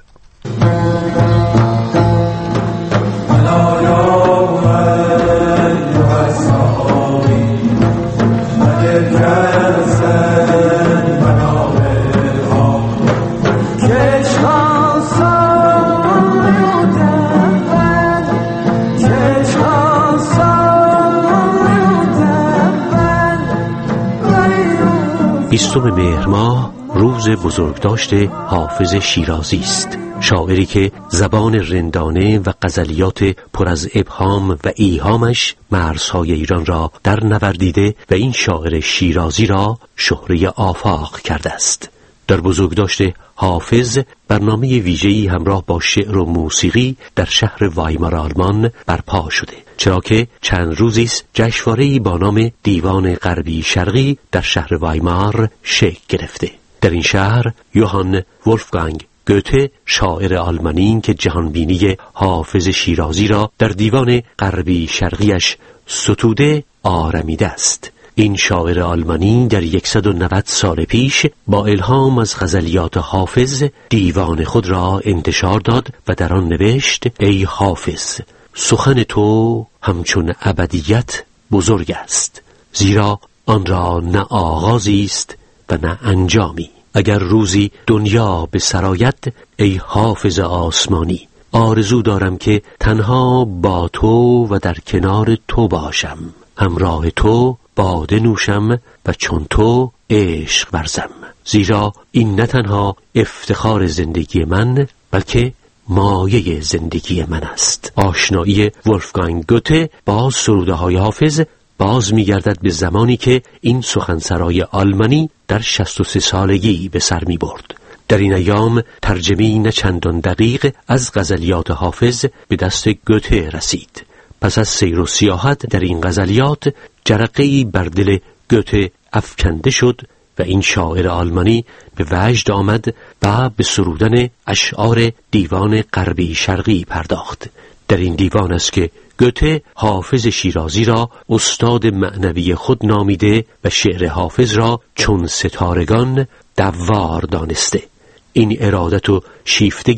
بیستم مهر ماه روز بزرگداشت حافظ شیرازی است. شاعری که زبان رندانه و غزلیات پر از ابهام و ایهامش مرزهای ایران را در نوردیده و این شاعر شیرازی را شهره آفاق کرده است. در بزرگداشت حافظ برنامه ویژه‌ای همراه با شعر و موسیقی در شهر وایمار آلمان برپا شده، چرا که چند روزی است جشنواره‌ای با نام دیوان غربی شرقی در شهر وایمار شکل گرفته. در این شهر یوهان ولفگانگ گوته شاعر آلمانی که جهانبینی حافظ شیرازی را در دیوان غربی شرقیش ستوده آرمیده است. این شاعر آلمانی در صد و نود سال پیش با الهام از غزلیات حافظ دیوان خود را انتشار داد و در آن نوشت: ای حافظ، سخن تو همچون ابدیت بزرگ است، زیرا آن را نه آغازی است و نه انجامی. اگر روزی دنیا به سرایت ای حافظ آسمانی، آرزو دارم که تنها با تو و در کنار تو باشم، همراه تو باده نوشم و چون تو عشق ورزم، زیرا این نه تنها افتخار زندگی من بلکه مایه زندگی من است. آشنایی ولفگانگ گوته با سروده های حافظ باز می‌گردد به زمانی که این سخنسرای آلمانی در شصت و سه سالگی به سر می‌برد. در این ایام ترجمه‌ای نه چندان دقیق از غزلیات حافظ به دست گوته رسید. پس از سیر و سیاحت در این غزلیات جرقه‌ای بر دل گوته افکنده شد و این شاعر آلمانی به وجد آمد و به سرودن اشعار دیوان غربی شرقی پرداخت. در این دیوان است که گوته حافظ شیرازی را استاد معنوی خود نامیده و شعر حافظ را چون ستارگان دوار دانسته. این ارادت و شیفتگی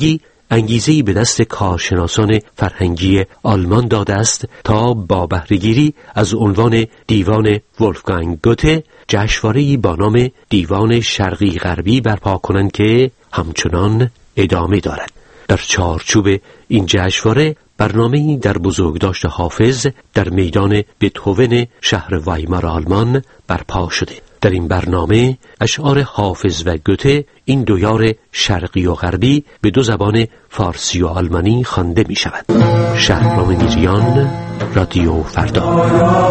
انگیزه‌ای به دست کارشناسان فرهنگی آلمان داده است تا با بهره‌گیری از عنوان دیوان ولفگانگ گوته جشنواره‌ای با نام دیوان شرقی غربی برپا کنند که همچنان ادامه دارد. در چارچوب این جشنواره برنامه‌ای در بزرگداشت حافظ در میدان بتهوون شهر وایمار آلمان برپا شده. در این برنامه اشعار حافظ و گوته، این دو یار شرقی و غربی، به دو زبان فارسی و آلمانی خوانده می شود. شهرام میریان، رادیو فردا.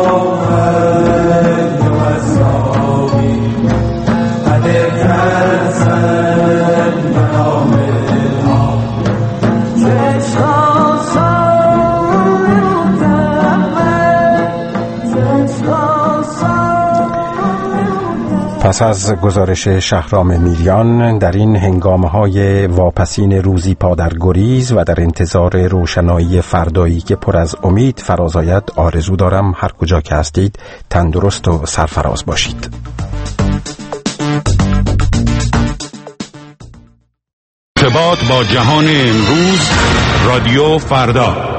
پس از گزارش شهرام میریان در این هنگامه‌های واپسین روزی پادر گریز و در انتظار روشنایی فردایی که پر از امید فراز آید، آرزو دارم هر کجا که هستید تندرست و سرفراز باشید.
ارتباط با جهان امروز، رادیو فردا.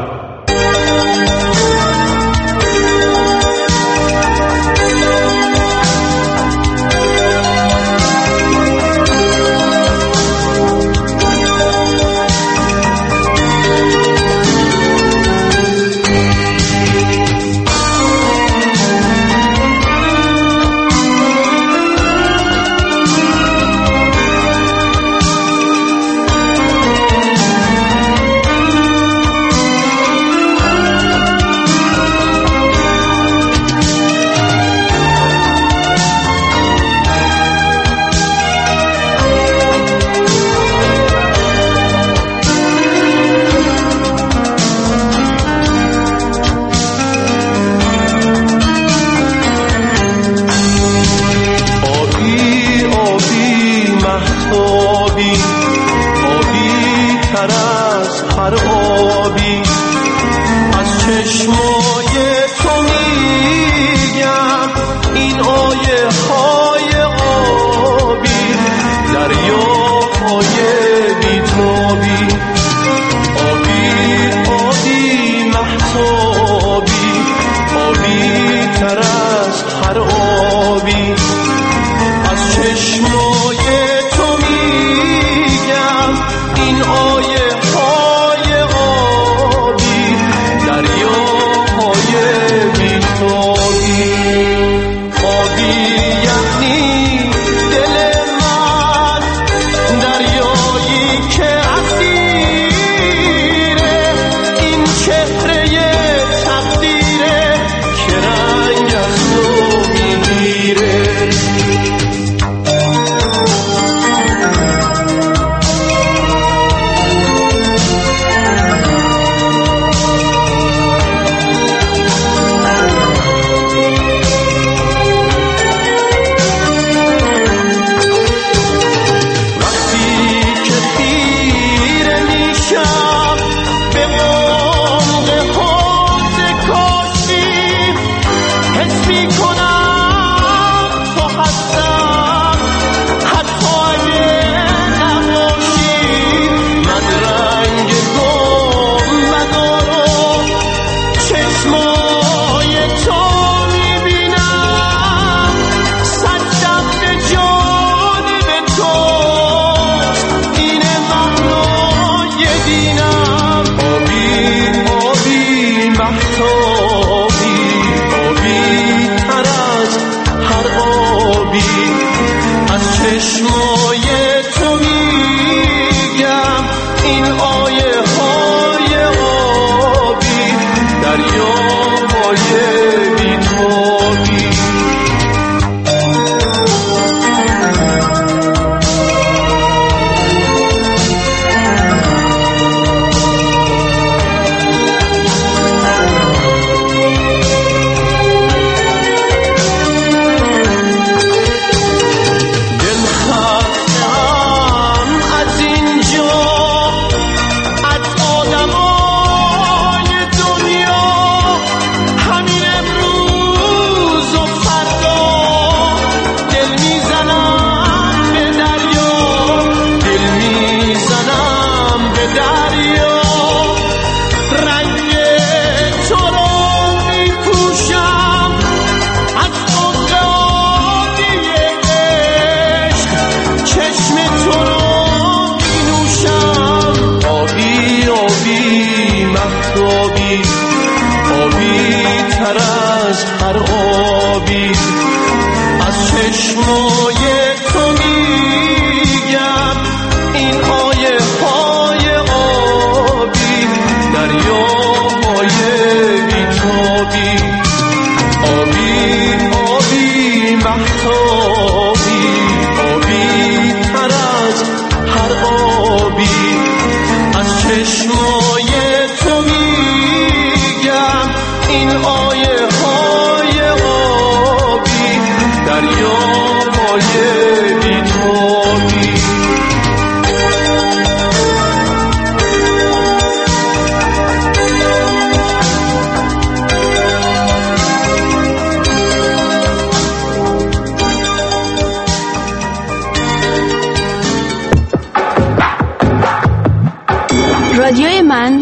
رادیوی من،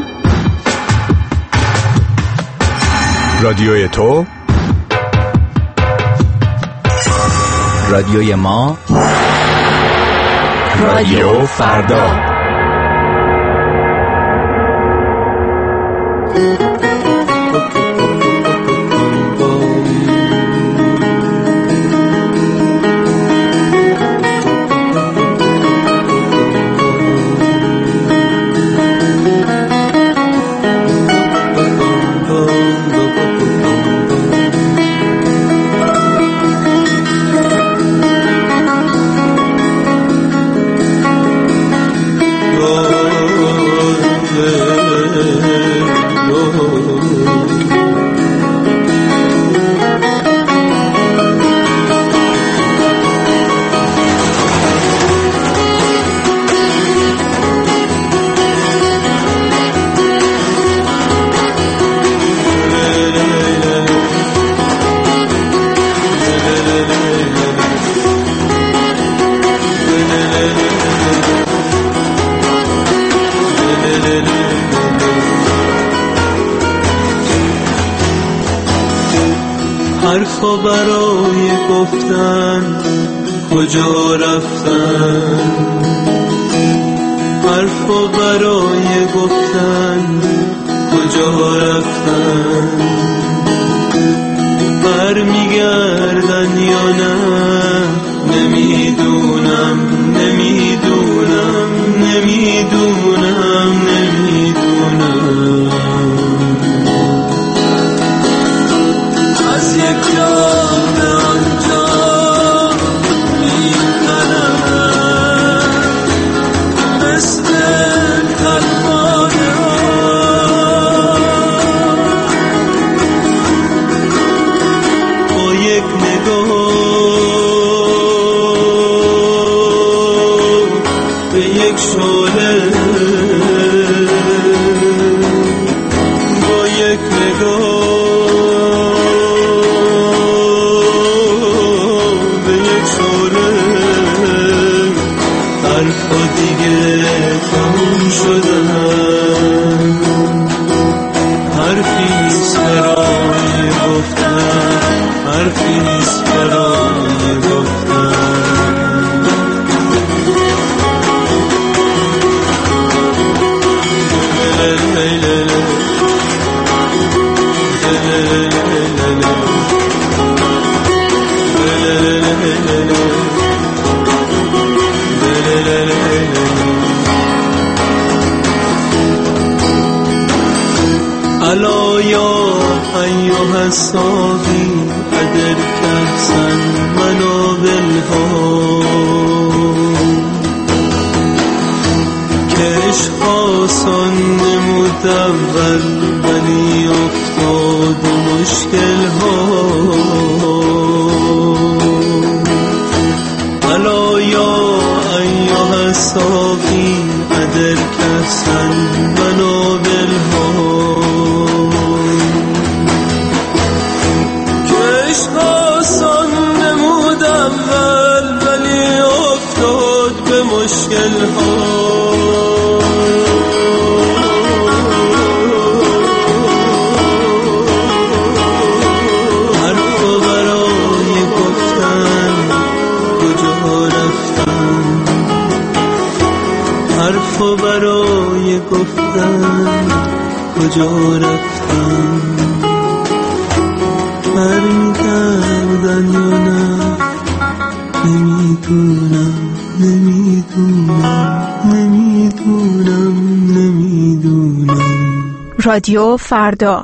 رادیوی تو،
رادیوی ما،
رادیو فردا.
حرفا برای گفتن کجا رفتن، حرفا برای گفتن کجا رفتن، بر میگردن یا نه نمیدونم نمیدونم نمیدونم نمیدونم از یک جا به آنجا میپرم مثل پروانه ها، با یک نگاه به یک شعله، با یک نگاه حرفا دیگه تموم شدن، حرفی نیست برای گفتن، حرفی نیست برای گفتن. ألا يا أيها الصافي أدر كأسا منابلها که عشق آسان نمود اول ولی افتاد مشکل ها. ألا يا أيها الصافي أدر كأسا منابلها مشکل ها. حرفا برای گفتن کجا رفتن، حرفا برای گفتن کجا رفتن، برمیگردن یا نه نمیدونم نمیدونم نمیدونم نمیدونم.
رادیو فردا.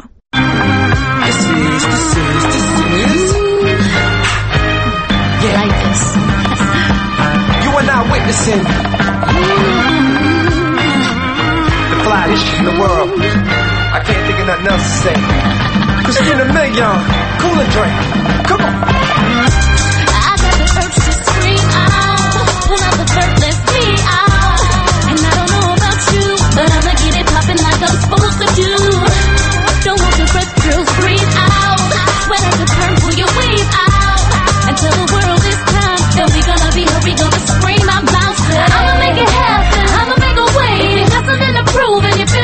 The flyest shit in the world. I can't think of nothing else to say. Christina Milian, cool and drink. Come on.
I got the urge to scream out. Pull out the dirt, let's be out. And I don't know about you, but I'ma get it poppin' like I'm supposed to do. Don't want your breath, girl, scream out. Sweat at the turn, pull your wave out. Until the world is time, then we gonna be here, we gonna scream out loud. I'ma make it happen, I'ma make a way. Got something to prove and you feel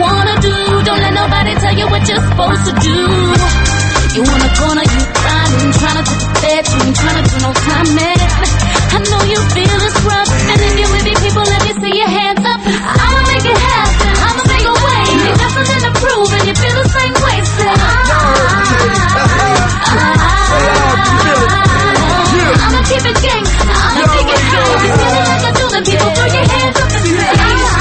wanna do. Don't let nobody tell you what you're supposed to do. You wanna corner, you crying, trying to take the bed, you ain't trying to do no time, man. I know you feel it's rough, and if you're with me, people, let me see your hands up. I'ma make it happen, I'ma make a way. Ain't nothing to prove, and you feel the same way. Say, ah, ah, ah, I'ma keep it gangsta, I'ma make it happen. You feel it like I do, then people throw your hands up and say,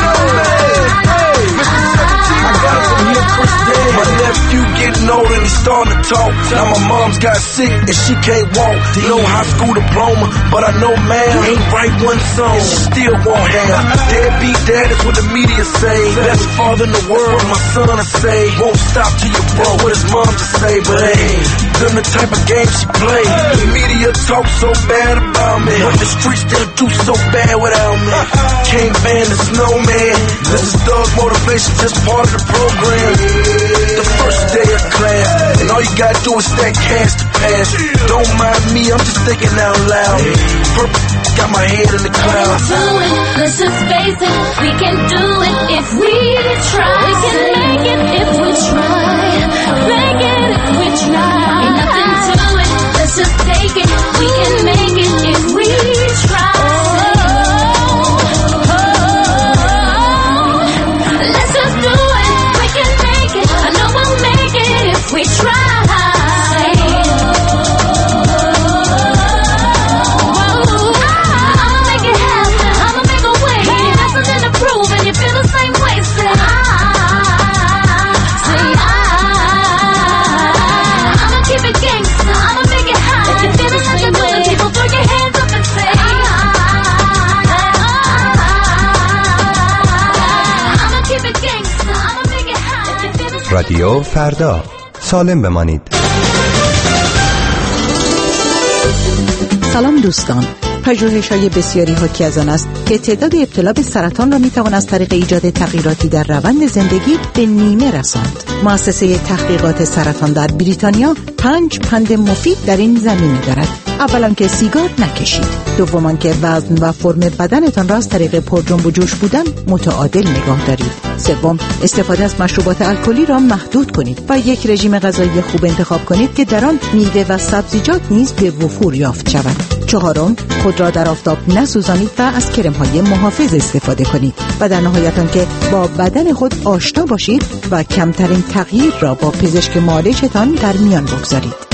my nephew getting old and he's starting to talk. Now my mom's got sick and she can't walk. No high school diploma, but I know man ain't write one song. She still won't have. Deadbeat dad is what the media say. Best father in the world, my son to say. Won't stop till you broke. What his mom to say, but hey, them the type of game she play. The media talk so bad about me, but the streets still do so bad without me. Can't ban the snowman. This is thug motivation, just part of the program. The first day of class, and all you gotta do is stack cash to pass. Don't mind me, I'm just thinking out loud. Purple got my head in the clouds.
Do it, let's just face it. We can do it if we try. We can make it if we try. Make it if we try. Ain't nothing to it, let's just take it. We can make it if we try. Oh, oh, oh. Let's just do it, we can make it. I know we'll make it if we try.
رادیو فردا، سالم بمانید.
سلام دوستان. پژوهش‌های بسیاری حاکی از آن است که تعداد ابتلا به سرطان را می‌توان از طریق ایجاد تغییراتی در روند زندگی به نیمه رساند. مؤسسه تحقیقات سرطان در بریتانیا پنج پند مفید در این زمینه دارد. اولا که سیگار نکشید. دوما که وزن و فرم بدنتان را از طریق پرجنب و جوش بودن متعادل نگاه دارید. سوم، استفاده از مشروبات الکلی را محدود کنید و یک رژیم غذایی خوب انتخاب کنید که در آن میوه و سبزیجات نیز به وفور یافت شود. چهارم، خود را در آفتاب نسوزانید و از کرم‌های محافظ استفاده کنید و در نهایت آنکه با بدن خود آشنا باشید و کمترین تغییر را با پزشک معالجتان در میان بگذارید.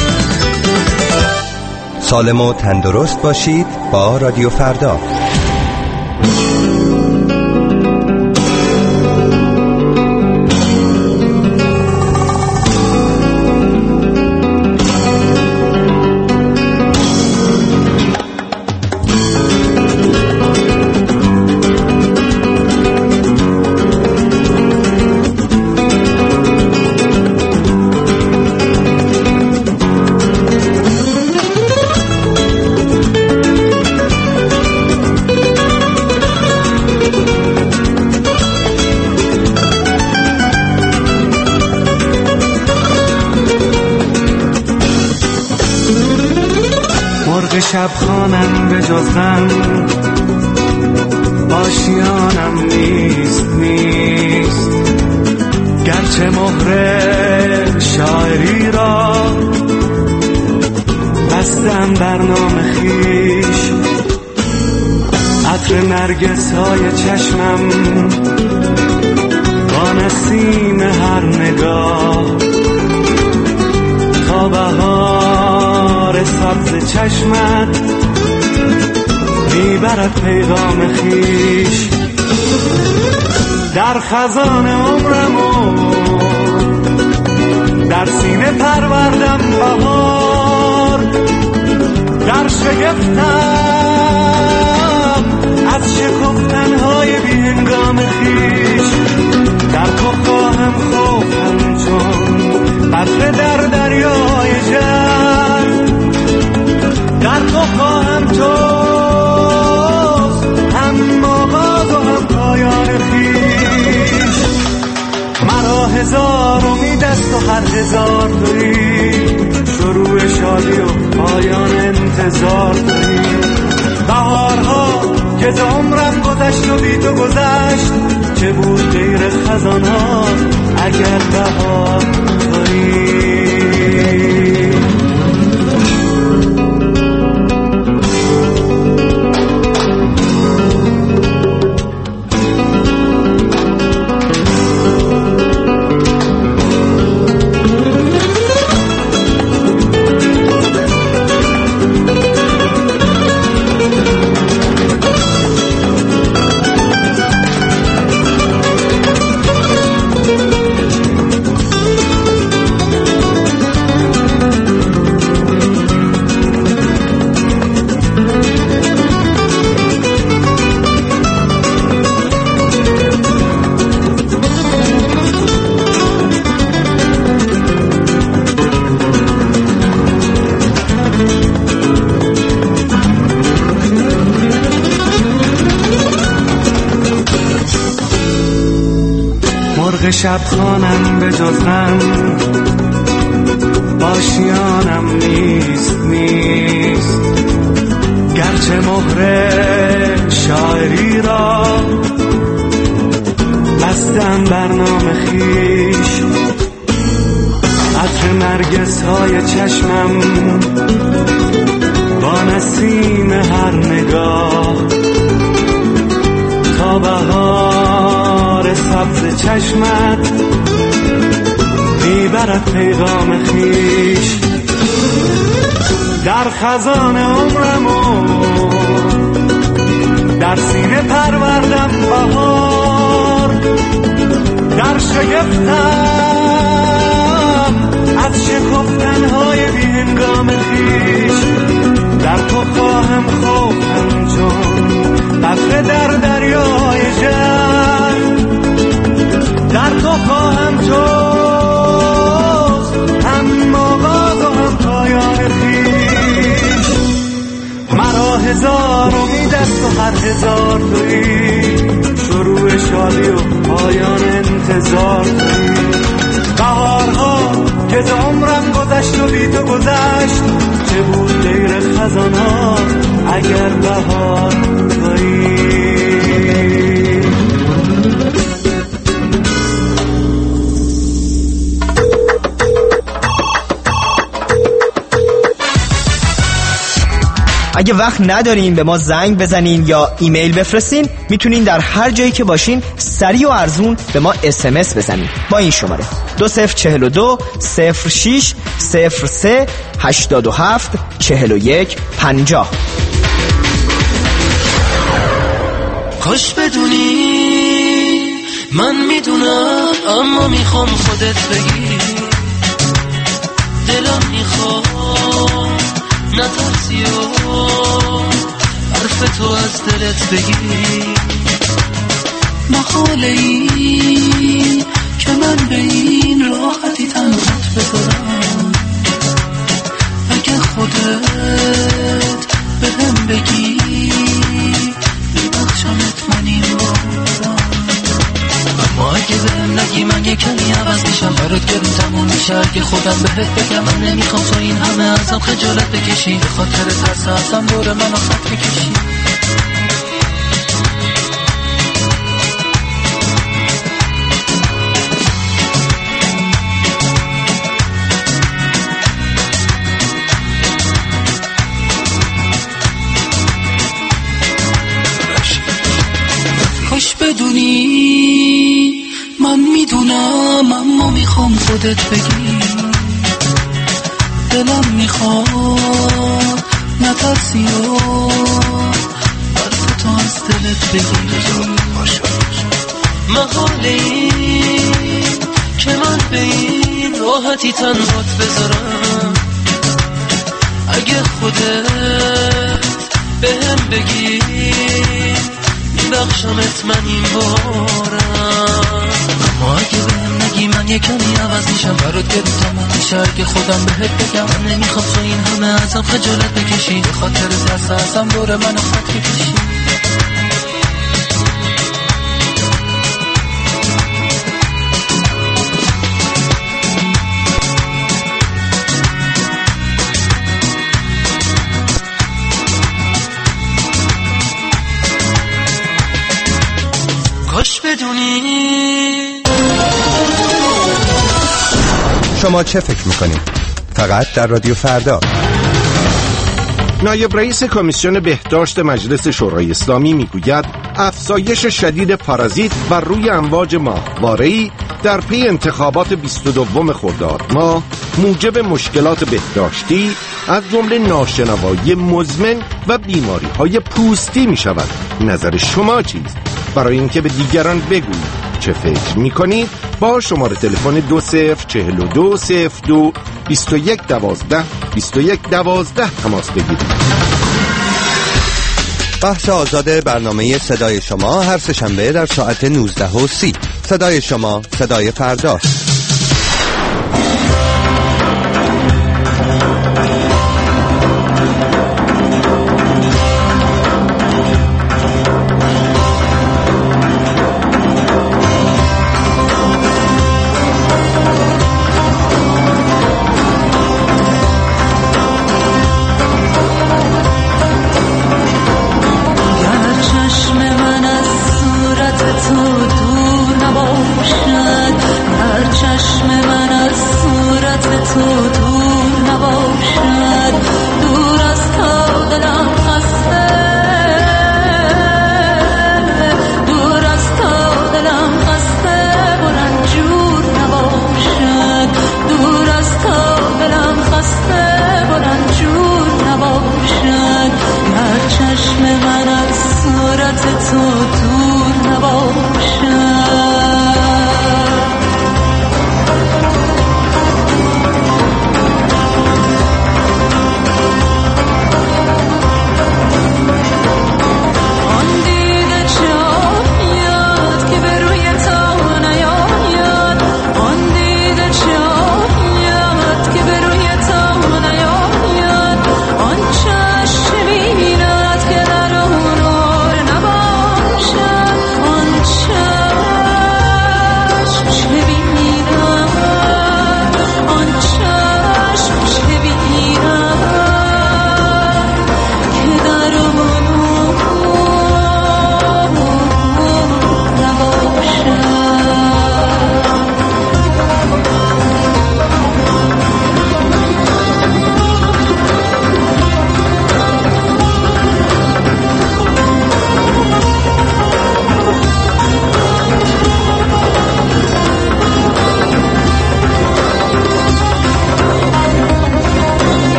سالم و تندرست باشید با رادیو فردا.
شب خانم به جز غم آشیانم نیست نیست، گرچه مهر شاعری را بستم بر نام خویش. عطر نرگس های چشمم با نسیم هر نگاه، تا بهار سبز چشمت میبرد پیغام خویش. در خزان عمرمو در سینه پروردم بهار، در شگفتم از شکفتنهای بی هنگام خویش. در تو خواهم خوفم چون قطره در دریای جر، در تو خواهم توست هم آغاز و هم پایان خویش. مرا هزار امید است و هر هزار تویی، شروع شادی و پایان انتظار تویی. بهارها که ز عمرم گذشت و بی تو گذشت، چه بود غیر خزان خزان‌ها اگر بهار تویی. شب خانم به جز غم آشیانم نیست نیست، گرچه مهر شاعری را بستم برنامه خیش. عطر نرگس های چشمم با نسیم هر نگاه تا بهار سبز چشمت میبرد پیغام خیش. در خزان عمرمو در سینه پروردم بهار، در شگفتم از شکفتنهای بی هنگام خیش. در تو خواهم خوفتم چون قطره در دریای جنگ، در تو خواهم جز هم آغاز و هم پایان خویش. مرا هزار امید است و هر هزار تویی، شروع شادی و پایان انتظار تویی. بهارها که ز عمرم گذشت و بی تو گذشت، چه بود غیر خزان‌ها اگر بهار تویی.
اگه وقت ندارین به ما زنگ بزنین یا ایمیل بفرستین، میتونین در هر جایی که باشین سریع و ارزون به ما اس ام اس بزنین با این شماره دو صفر چهل و دو صفر شش صفر سه هشتاد و هفت چهل و یک پنجاه.
کاش بدونی من میدونم، اما میخوام خودت بگی. دلم میخواد نترسی و حرف تو از دلت بگی. محاله این که من به این راحتی تنهات بذارم، اگه خودت به هم بگی میبخشمت من این بارم. اما اگه به هم نگی من یه کمی عوض میشم، برات گرون تموم میشه. اگه خودم بهت بگم من نمیخوام تو این همه ازم خجالت بکشی، به خاطر ترس ازم دور منو خط میکشی. کاش بدونی من میدونم، اما میخوام خودت بگی. دلم میخواد نترسی و حرف تو از دلت بگی. محاله این که من به این راحتی تنهات بذارم، اگه خودت به هم بگی میبخشمت من این بارم. اما اگه بهم نگی من یه کمی عوض میشم، برات گرون تموم میشه. اگه خودم بهت بگم من نمیخوام تو این همه ازم خجالت بکشی، به خاطر ترس ازم دور منو خط بکشی. کاش بدونی
شما چه فکر میکنید؟ فقط در رادیو فردا.
نایب رئیس کمیسیون بهداشت مجلس شورای اسلامی میگوید افزایش شدید پارازیت بر روی امواج ماهواره‌ای در پی انتخابات بیست و دو خرداد ماه موجب مشکلات بهداشتی از جمله ناشنوایی مزمن و بیماری‌های پوستی می شود. نظر شما چیست؟ برای اینکه به دیگران بگویید چه فکر می کنید با شماره تلفن دو صفر چهل و دو صفر دو بیست و یک دوازده بیست و یک دوازده تماس بگیرید.
بحث آزاد برنامه صدای شما هر سه‌شنبه در ساعت نوزده و سی. صدای شما، صدای فردا.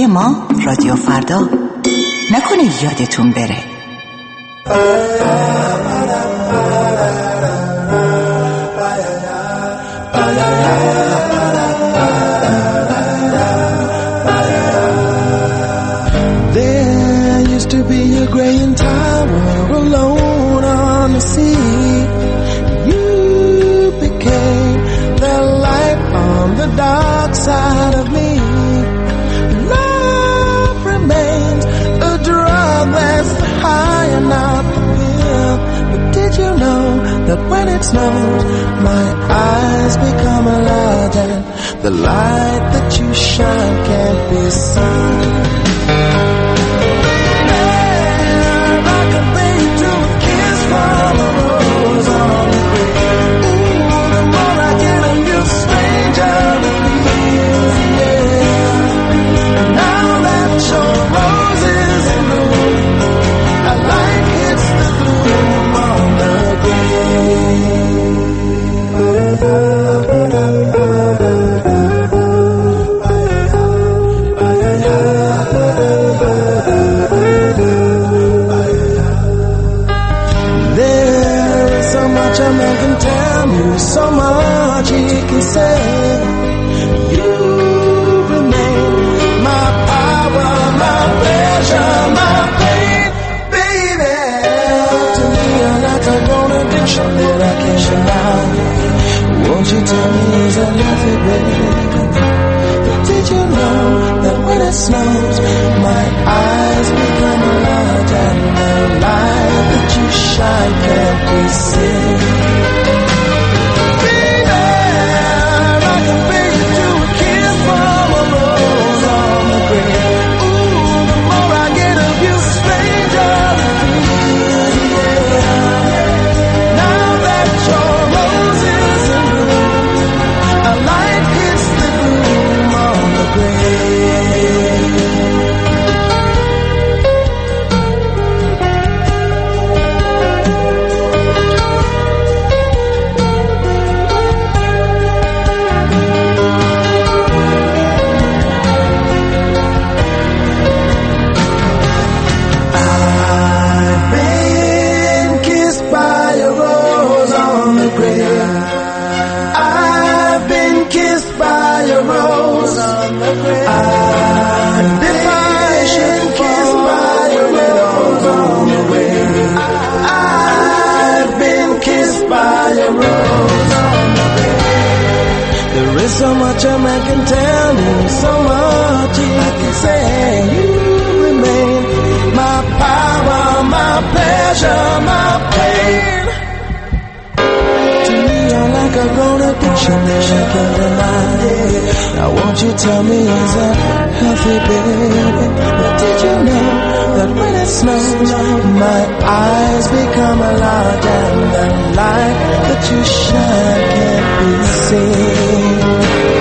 موسیقی ما رادیو فردا. نکنه یادتون بره.
There used to be a graying tower alone on the sea. You became the light on the dark side of me. Love remains a drug that's high and not the pill. But did you know that when it snows, my eyes become a light, and the light that you shine can't be seen? So much he can say. You remain my power, my pleasure, my pain, baby. To me, you're like a grown addiction that I can't deny. Won't you tell me, is that healthy, baby? But did you know that when it snows, my eyes become a light, and the light that you shine can't be seen? So much a man can tell me, so much he can say. You remain my power, my pleasure, my pain. To me, you're like a grown addiction that I can't deny. Now won't you tell me, is that healthy, baby? But did you know that when it snows, my eyes become a light, and the light that you shine can't be seen?